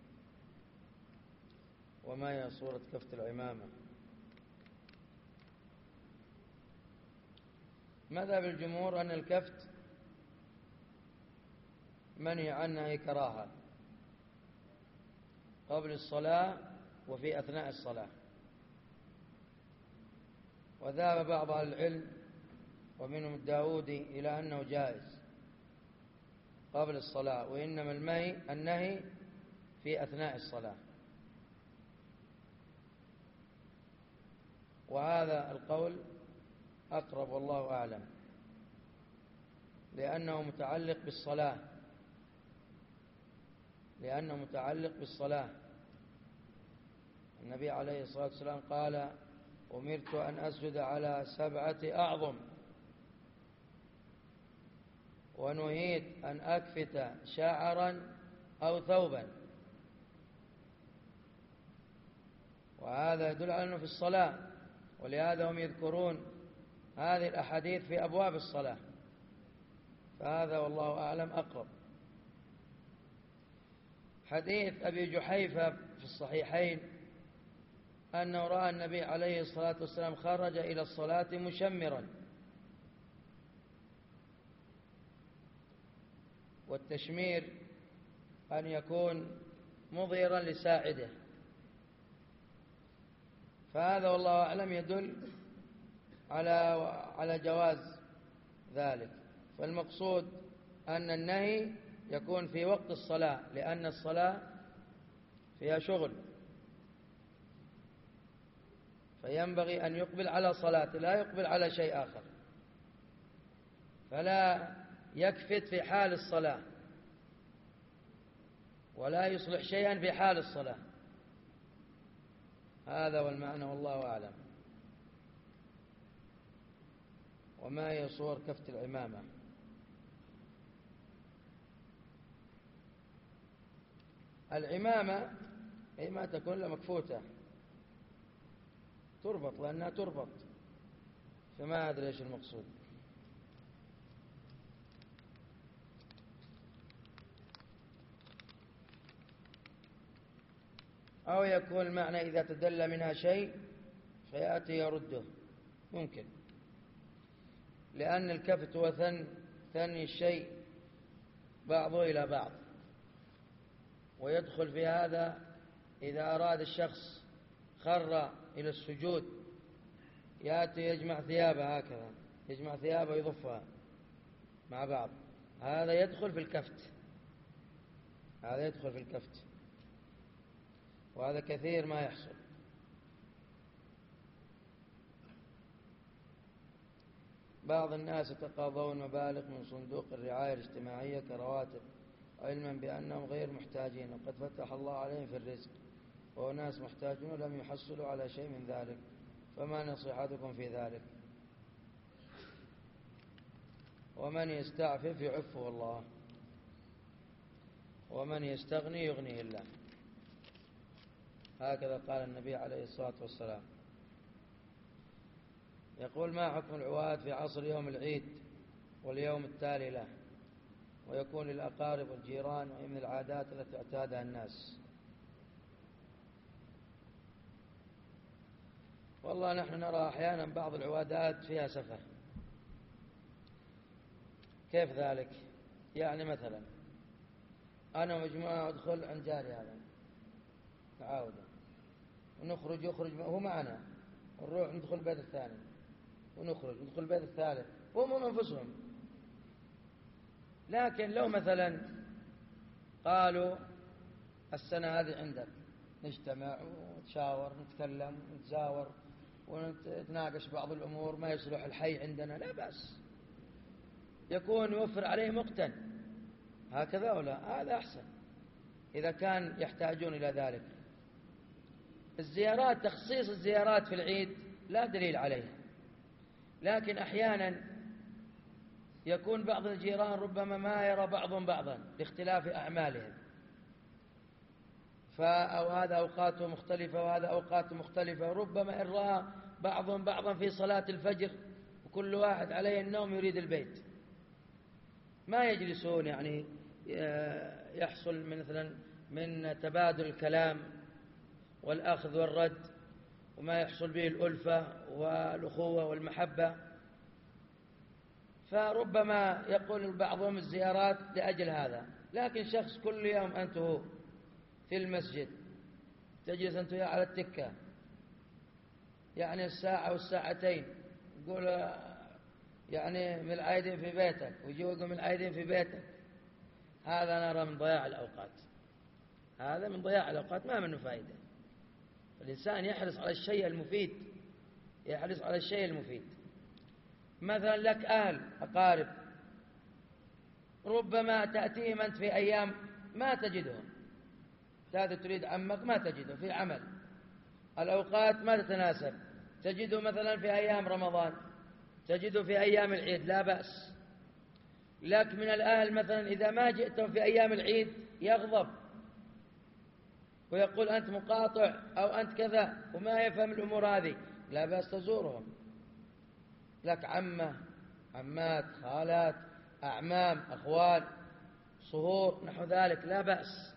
وما هي صورة كفت العمامة؟ مذهب الجمهور أن الكفت منهي عنها كراهة قبل الصلاة وفي أثناء الصلاة. وذهب بعض أهل العلم ومنهم الداودي إلى أنه جائز قبل الصلاة، وإنما المهي النهي في أثناء الصلاة. وهذا القول أقرب والله أعلم، لأنه متعلق بالصلاة لأنه متعلق بالصلاة. النبي عليه الصلاة والسلام قال: أمرت أن أسجد على سبعة أعظم، ونهيت أن أكفت شعرا أو ثوبا. وهذا يدل على أنه في الصلاة، ولهذا هم يذكرون هذه الأحاديث في أبواب الصلاة، فهذا والله أعلم أقرب. حديث أبي جحيفة في الصحيحين أنه رأى النبي عليه الصلاة والسلام خرج إلى الصلاة مشمرا، والتشمير أن يكون مظهرا لساعده، فهذا والله أعلم يدل على على جواز ذلك. فالمقصود أن النهي يكون في وقت الصلاة، لأن الصلاة فيها شغل، فينبغي أن يقبل على صلاته، لا يقبل على شيء آخر، فلا يكفت في حال الصلاة ولا يصلح شيئا في حال الصلاة. هذا هو المعنى والله أعلم. وما هي صور كفت العمامة؟ العمامة هي ما تكون إلا مكفوتة، تربط، لأنها تربط، فما أدري إيش المقصود. أو يكون المعنى إذا تدل منها شيء فيأتي يرده، ممكن، لأن الكفت هو ثن ثني الشيء بعضه إلى بعض، ويدخل في هذا إذا أراد الشخص خر إلى السجود يأتي يجمع ثيابه، هكذا يجمع ثيابه ويضفها مع بعض، هذا يدخل في الكفت هذا يدخل في الكفت وهذا كثير ما يحصل. بعض الناس يتقاضون مبالغ من صندوق الرعاية الاجتماعية كرواتب، علما بأنهم غير محتاجين، وقد فتح الله عليهم في الرزق، وناس محتاجون لم يحصلوا على شيء من ذلك، فما نصيحتكم في ذلك؟ ومن يستعفف يعفه الله، ومن يستغني يغنيه الله، هكذا قال النبي عليه الصلاة والسلام. يقول: ما حكم العواد في عصر يوم العيد واليوم التالي له، ويكون للأقارب والجيران، وهي من العادات التي اعتادها الناس؟ والله نحن نرى أحيانا بعض العوادات فيها سفه. كيف ذلك؟ يعني مثلا أنا ومجموعة أدخل عند جاري هذا تعاودا، ونخرج يخرج هو معنا، ونروح ندخل البيت الثاني، ونخرج ندخل البيت الثالث، هم من أنفسهم. لكن لو مثلا قالوا السنة هذه عندك، نجتمع ونتشاور نتكلم ونتزاور ونتناقش بعض الأمور، ما يصلح الحي عندنا، لا بأس، يكون يوفر عليه مقتن، هكذا ولا هذا أحسن إذا كان يحتاجون إلى ذلك. الزيارات، تخصيص الزيارات في العيد لا دليل عليه، لكن أحيانا يكون بعض الجيران ربما ما يرى بعضهم بعضا لاختلاف أعمالهم، أو هذا أوقاته مختلفة وهذا أوقاته مختلفة، ربما إن رأى بعضهم بعضا في صلاة الفجر وكل واحد عليه النوم يريد البيت، ما يجلسون يعني يحصل مثلا من تبادل الكلام والأخذ والرد، وما يحصل به الألفة والأخوة والمحبة، فربما يقول بعضهم الزيارات لأجل هذا. لكن شخص كل يوم أنت هو في المسجد، تجلس أنت على التكة يعني الساعة والساعتين يقول يعني من العايدين في بيتك، ويجي يقول من العايدين في بيتك. هذا نرى من ضياع الأوقات، هذا من ضياع الأوقات، ما منه فائدة. الإنسان يحرص على الشيء المفيد، يحرص على الشيء المفيد. مثلا لك أهل أقارب ربما تأتيهم أنت في أيام ما تجدهم، هذا تريد عمك ما تجده في عمل، الأوقات ما تتناسب، تجده مثلا في أيام رمضان، تجده في أيام العيد، لا بأس. لكن من الأهل مثلا إذا ما جئتهم في أيام العيد يغضب ويقول أنت مقاطع أو أنت كذا، وما يفهم الأمور هذه، لا بأس تزورهم. لك عمة، عمات، خالات، أعمام، أخوال، صهور نحو ذلك، لا بأس.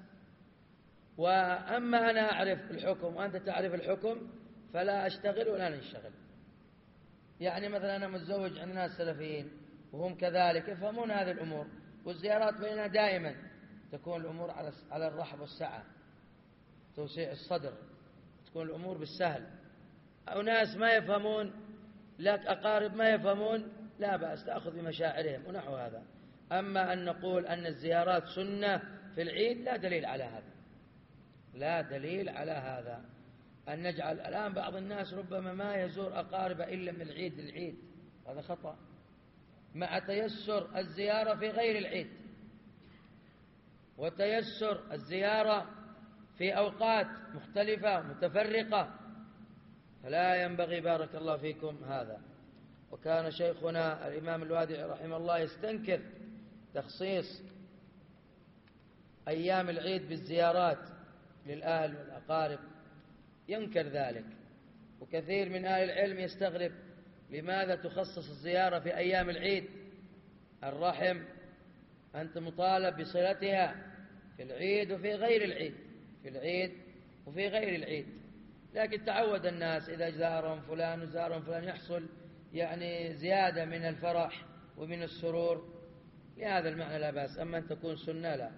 وأما أنا أعرف الحكم وأنت تعرف الحكم فلا أشتغل ولا نشتغل. يعني مثلا أنا متزوج عند ناس سلفيين وهم كذلك يفهمون هذه الأمور، والزيارات بيننا دائما تكون الأمور على الرحب والسعة، توسيع الصدر، تكون الأمور بالسهل. أو ناس ما يفهمون، لك أقارب ما يفهمون، لا بأس تأخذ بمشاعرهم ونحو هذا. أما أن نقول أن الزيارات سنة في العيد لا دليل على هذا، لا دليل على هذا. أن نجعل الآن بعض الناس ربما ما يزور أقاربه إلا من العيد للعيد، هذا خطأ، مع تيسر الزيارة في غير العيد، وتيسر الزيارة في أوقات مختلفة متفرقة، فلا ينبغي بارك الله فيكم هذا. وكان شيخنا الإمام الوادعي رحمه الله يستنكر تخصيص أيام العيد بالزيارات للأهل والأقارب، ينكر ذلك. وكثير من أهل العلم يستغرب لماذا تخصص الزيارة في أيام العيد؟ الرحم أنت مطالب بصلتها في العيد وفي غير العيد، في العيد وفي غير العيد. لكن تعود الناس إذا زارهم فلان وزارهم فلان يحصل يعني زيادة من الفرح ومن السرور، لهذا المعنى لا بأس. أما أن تكون سنة لا.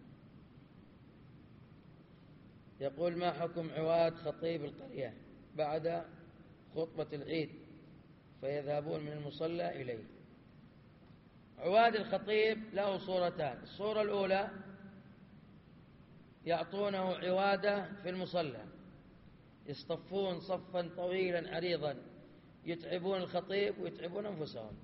يقول ما حكم عواد خطيب القرية بعد خطبة العيد فيذهبون من المصلى إليه؟ عواد الخطيب له صورتان. الصورة الأولى يعطونه عوادة في المصلى، يصطفون صفا طويلا عريضا، يتعبون الخطيب ويتعبون أنفسهم.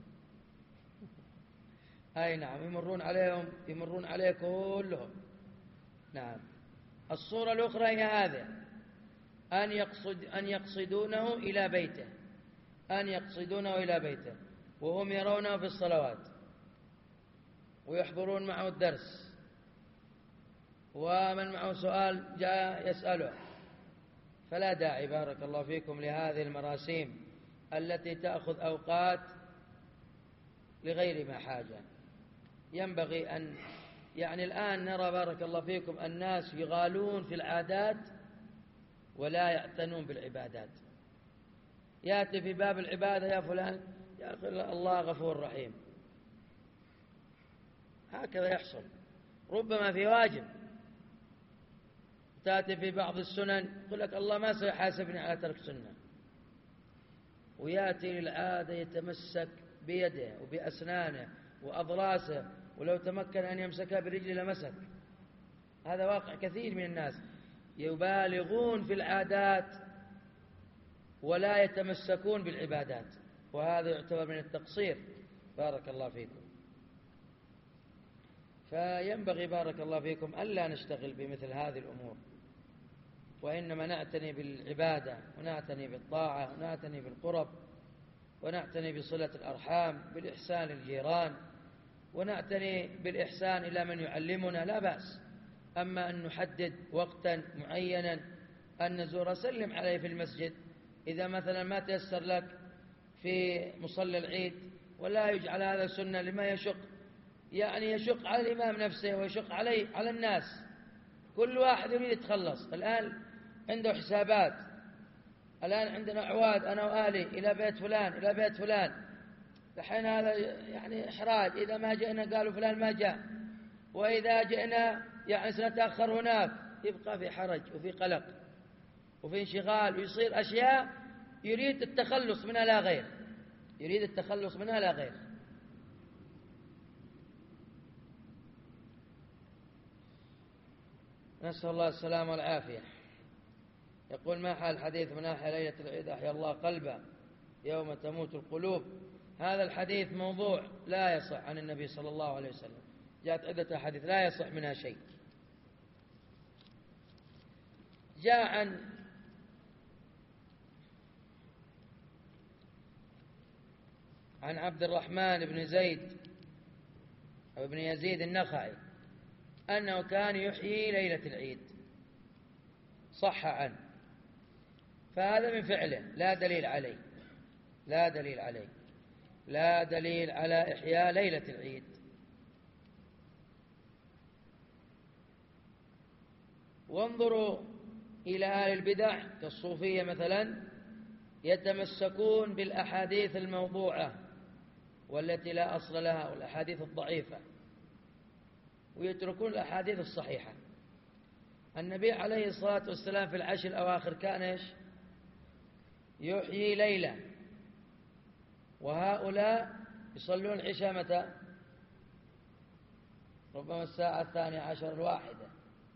أي نعم، يمرون عليهم، يمرون عليه كلهم. نعم. الصورة الأخرى هي هذه، أن يقصد أن يقصدونه إلى بيته، أن يقصدونه إلى بيته وهم يرونه في الصلوات ويحضرون معه الدرس، ومن معه سؤال جاء يسأله. فلا داعي بارك الله فيكم لهذه المراسيم التي تأخذ أوقات لغير ما حاجة. ينبغي أن يعني الآن نرى بارك الله فيكم الناس يغالون في العادات ولا يعتنون بالعبادات. يأتي في باب العبادة يا فلان يا أخي الله غفور رحيم، هكذا يحصل. ربما في واجب تأتي في بعض السنن يقول لك الله ما سيحاسبني على ترك سنة، ويأتي للعادة يتمسك بيده وبأسنانه وأضراسه، ولو تمكن أن يمسكها برجله لمسك. هذا واقع كثير من الناس، يبالغون في العادات ولا يتمسكون بالعبادات، وهذا يعتبر من التقصير بارك الله فيكم. فينبغي بارك الله فيكم ألا نشتغل بمثل هذه الأمور، وإنما نعتني بالعبادة ونعتني بالطاعة ونعتني بالقرب ونعتني بصلة الأرحام، بالإحسان للجيران، ونعتني بالإحسان إلى من يعلمنا، لا بأس. أما أن نحدد وقتا معينا أن نزور سلم عليه في المسجد، إذا مثلا ما تيسر لك في مصلى العيد، ولا يجعل هذا سنة لما يشق، يعني يشق على الإمام نفسه ويشق عليه على الناس. كل واحد يريد يتخلص. الآن عنده حسابات، الآن عندنا عواد أنا وآلي إلى بيت فلان إلى بيت فلان، الحين هذا يعني إحراج. إذا ما جئنا قالوا فلان ما جاء، وإذا جئنا يعني سنتأخر هناك، يبقى في حرج وفي قلق وفي انشغال، ويصير أشياء يريد التخلص منها لا غير. يريد التخلص منها لا غير. نسأل الله السلامة والعافية. يقول: ما حال الحديث من أحيا ليلة العيد أحيا الله قلبه يوم تموت القلوب؟ هذا الحديث موضوع لا يصح عن النبي صلى الله عليه وسلم. جاءت عدة أحاديث لا يصح منها شيء. جاء عن عن عبد الرحمن بن زيد أو ابن يزيد النخعي أنه كان يحيي ليلة العيد، صح عنه، فهذا من فعله لا دليل عليه، لا دليل عليه، لا دليل على إحياء ليلة العيد. وانظروا إلى أهل البدع كالصوفية مثلا، يتمسكون بالأحاديث الموضوعة والتي لا أصل لها والأحاديث الضعيفة، ويتركون الأحاديث الصحيحة. النبي عليه الصلاة والسلام في العشر الأواخر كان إيش؟ يحيي ليلة، وهؤلاء يصلون العشاء متى؟ ربما الساعة الثانية عشر الواحدة.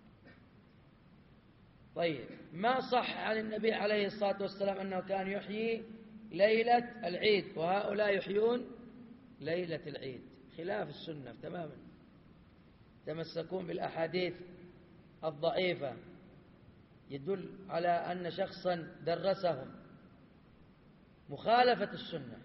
طيب، ما صح عن النبي عليه الصلاة والسلام أنه كان يحيي ليلة العيد وهؤلاء يحيون ليلة العيد، خلاف السنة تماما. تمسكون بالأحاديث الضعيفة يدل على أن شخصا درسهم مخالفة السنة،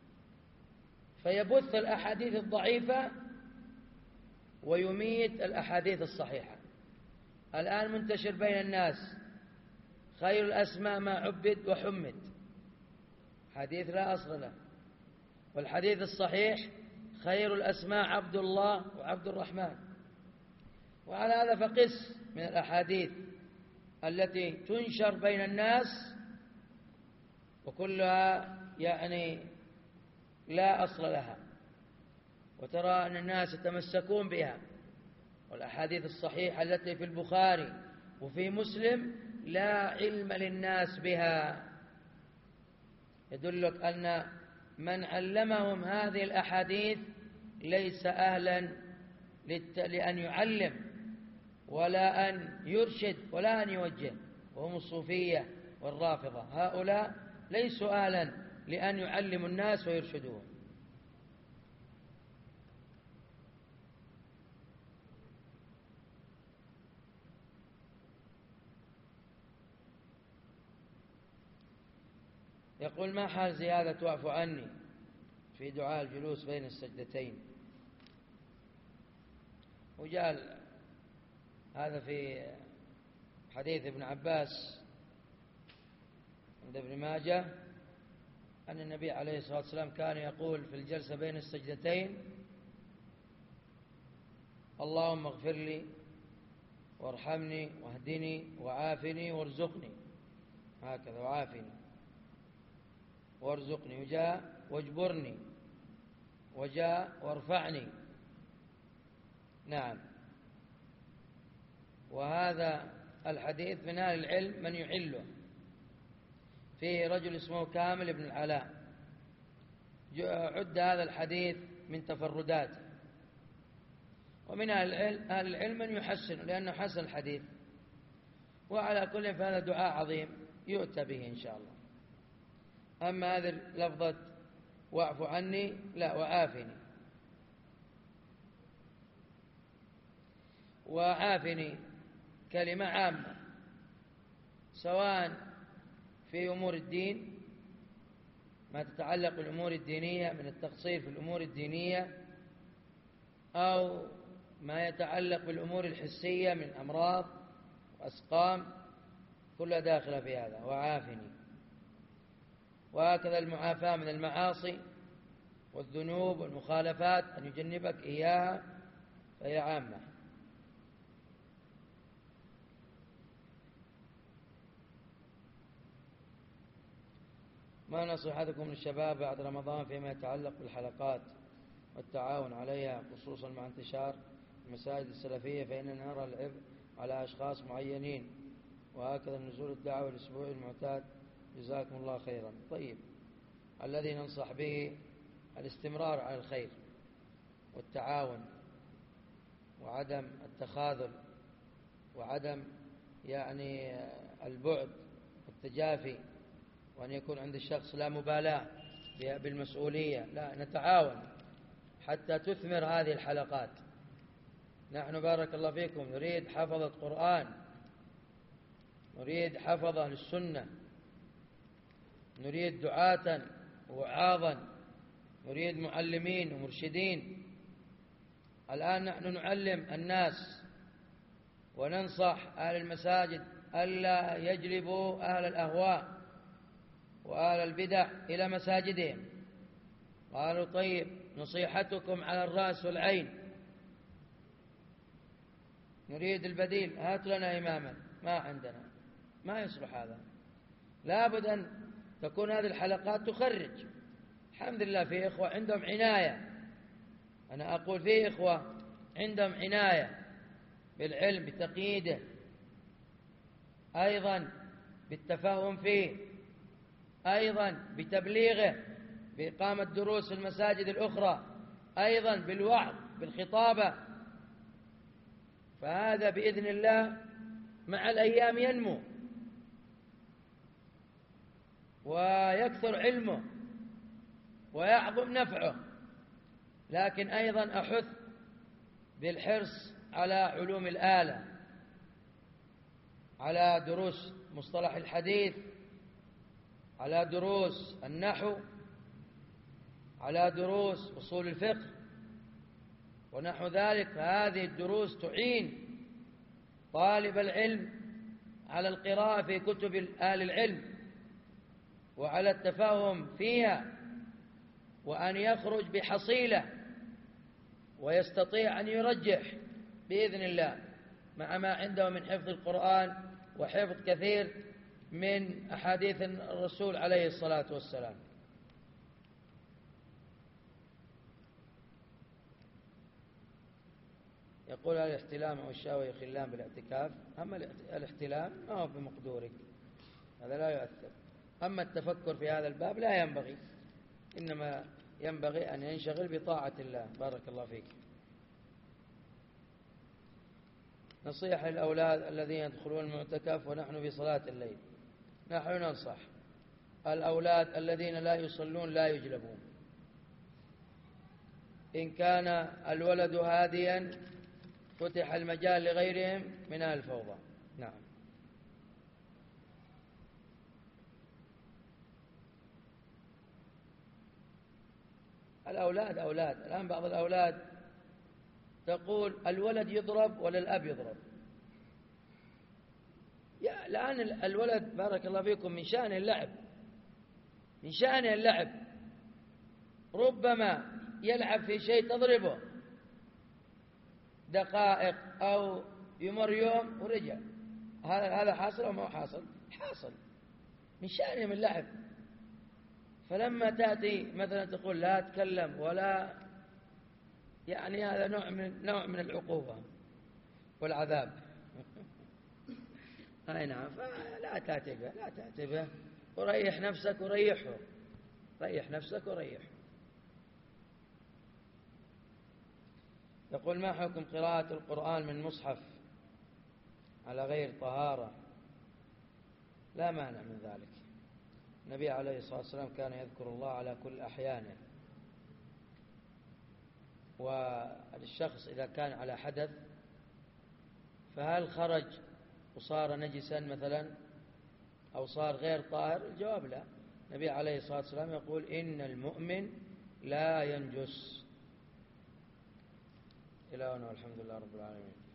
فيبث الأحاديث الضعيفة ويميت الأحاديث الصحيحة. الآن منتشر بين الناس خير الأسماء ما عبد وحمد، حديث لا أصل له. والحديث الصحيح خير الأسماء عبد الله وعبد الرحمن. وعلى هذا فقس من الأحاديث التي تنشر بين الناس وكلها يعني لا أصل لها، وترى أن الناس يتمسكون بها. والأحاديث الصحيحة التي في البخاري وفي مسلم لا علم للناس بها، يدلك أن من علمهم هذه الأحاديث ليس أهلا لأن يعلم ولا أن يرشد ولا أن يوجه، وهم الصوفية والرافضة. هؤلاء ليسوا أهلا لأن يعلموا الناس ويرشدوهم. يقول: ما حال زيادة واعف عني في دعاء الجلوس بين السجدتين؟ وجاء هذا في حديث ابن عباس عند ابن ماجه أن النبي عليه الصلاة والسلام كان يقول في الجلسة بين السجدتين: اللهم اغفر لي وارحمني واهدني وعافني وارزقني، هكذا، وعافني وارزقني، وجاء واجبرني، وجاء وارفعني. نعم. وهذا الحديث من أهل العلم من يعله، فيه رجل اسمه كامل بن العلاء، عد هذا الحديث من تفردات. ومن أهل العلم من يحسن لأنه حسن الحديث. وعلى كل فهذا دعاء عظيم يؤتى به إن شاء الله. أما هذه لفظة واعف عني لا، وعافني. وعافني كلمة عامة، سواء في أمور الدين، ما تتعلق بالأمور الدينية من التقصير في الأمور الدينية، أو ما يتعلق بالأمور الحسية من أمراض وأسقام، كلها داخلة في هذا، وعافني. وهكذا المعافاة من المعاصي والذنوب والمخالفات أن يجنبك إياها، فهي عامة. ما نصيحتكم للشباب بعد رمضان فيما يتعلق بالحلقات والتعاون عليها، خصوصا مع انتشار المساجد السلفية، فإننا نرى العبء على أشخاص معينين، وهكذا نزول الدعوة الأسبوعي المعتاد؟ جزاكم الله خيرا. طيب، الذي ننصح به الاستمرار على الخير والتعاون وعدم التخاذل وعدم يعني البعد والتجافي، وأن يكون عند الشخص لا مبالاة بالمسؤولية، لا، نتعاون حتى تثمر هذه الحلقات. نحن بارك الله فيكم نريد حفظة قرآن، نريد حفظة للسنة، نريد دعاة ووعاظا، نريد معلمين ومرشدين. الآن نحن نعلم الناس وننصح أهل المساجد ألا يجلبوا أهل الأهواء وأهل البدع إلى مساجدهم. قالوا طيب نصيحتكم على الرأس والعين، نريد البديل، هات لنا إماما. ما عندنا، ما يصلح هذا. لابد أن تكون هذه الحلقات تخرج. الحمد لله في إخوة عندهم عناية، أنا أقول في إخوة عندهم عناية بالعلم بتقييده، أيضا بالتفهم فيه، أيضا بتبليغه بإقامة دروس في المساجد الأخرى، أيضا بالوعظ بالخطابة. فهذا بإذن الله مع الأيام ينمو ويكثر علمه ويعظم نفعه. لكن أيضا أحث بالحرص على علوم الآلة، على دروس مصطلح الحديث، على دروس النحو، على دروس أصول الفقه ونحو ذلك. فهذه الدروس تعين طالب العلم على القراءة في كتب أهل العلم وعلى التفاهم فيها، وأن يخرج بحصيلة ويستطيع أن يرجح بإذن الله مع ما عنده من حفظ القرآن وحفظ كثير من أحاديث الرسول عليه الصلاة والسلام. يقول هل الاحتلام أو الشهوة يخلان بالاعتكاف؟ أما الاحتلام ما هو بمقدورك، هذا لا يؤثر. أما التفكر في هذا الباب لا ينبغي، إنما ينبغي أن ينشغل بطاعة الله. بارك الله فيك. نصيحة للأولاد الذين يدخلون المعتكف ونحن في صلاة الليل. نحن ننصح الأولاد الذين لا يصلون لا يجلبون. إن كان الولد هاديا فتح المجال لغيرهم من أهل الفوضى. نعم. الأولاد أولاد. الآن بعض الأولاد تقول الولد يضرب ولا الأب يضرب. الآن الولد بارك الله فيكم من شأنه اللعب، من شأنه اللعب، ربما يلعب في شيء تضربه دقائق أو يمر يوم ورجع. هذا هذا حاصل أو ما حاصل؟ حاصل. من شأنهم اللعب. فلما تأتي مثلا تقول لا تكلم ولا، يعني هذا نوع من نوع من العقوبة والعذاب. أي نعم. فلا تأتي به، لا تأتي به، وريح نفسك وريحه، ريح نفسك وريحه. يقول ما حكم قراءة القرآن من مصحف على غير طهارة؟ لا مانع من ذلك. النبي عليه الصلاة والسلام كان يذكر الله على كل أحيانه. والشخص إذا كان على حدث فهل خرج وصار نجسا مثلا أو صار غير طاهر؟ الجواب لا. النبي عليه الصلاة والسلام يقول إن المؤمن لا ينجس. إلهنا والحمد لله رب العالمين.